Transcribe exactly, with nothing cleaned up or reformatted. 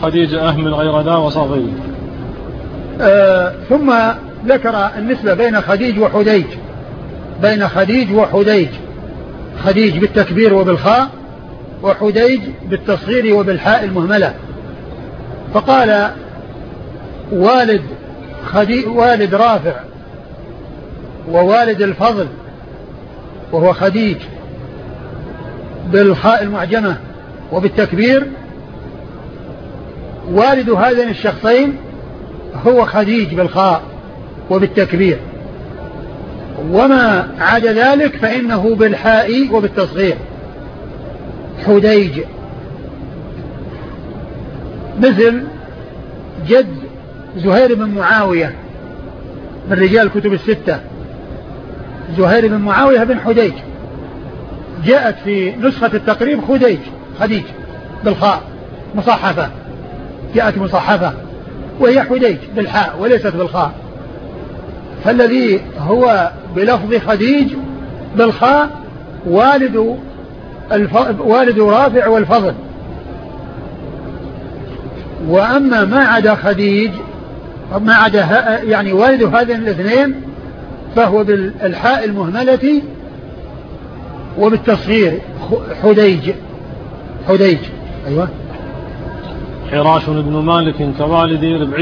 خديجة أهمل غير ذا وصغير. آه ثم ذكر النسبة بين خديج وحديج، بين خديج وحديج، خديج بالتكبير وبالخاء، وحديج بالتصغير وبالحاء المهملة. فقال والد خديج والد رافع ووالد الفضل وهو خديج بالخاء المعجمة وبالتكبير، والد هذين الشخصين هو خديج بالخاء وبالتكبير، وما عدا ذلك فإنه بالحاء وبالتصغير حديج. مثل جد زهير بن معاوية من رجال الكتب الستة، زهير بن معاوية بن حديج، جاءت في نسخة التقريب خديج خديج بالخاء مصحفة، جاءت مصحفة وهي حديج بالحاء وليست بالخاء. فالذي هو بلفظ خديج بالخاء والد الف... والد رافع والفضل، وأما ما عدا خديج ما عدا ه... يعني والد هذين الاثنين فهو بالحاء المهملة وبالتصغير حديج حديج. أيوة. حراش بن مالك كوالدي ربعي